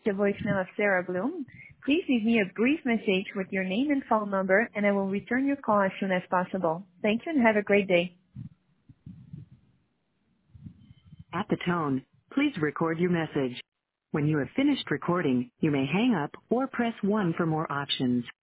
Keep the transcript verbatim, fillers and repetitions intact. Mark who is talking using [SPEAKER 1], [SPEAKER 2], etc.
[SPEAKER 1] The voicemail of Sarah Bloom. Please leave me a brief message with your name and phone number, and I will return your call as soon as possible. Thank you and have a great day.
[SPEAKER 2] At the tone, please record your message. When you have finished recording, you may hang up or press one for more options.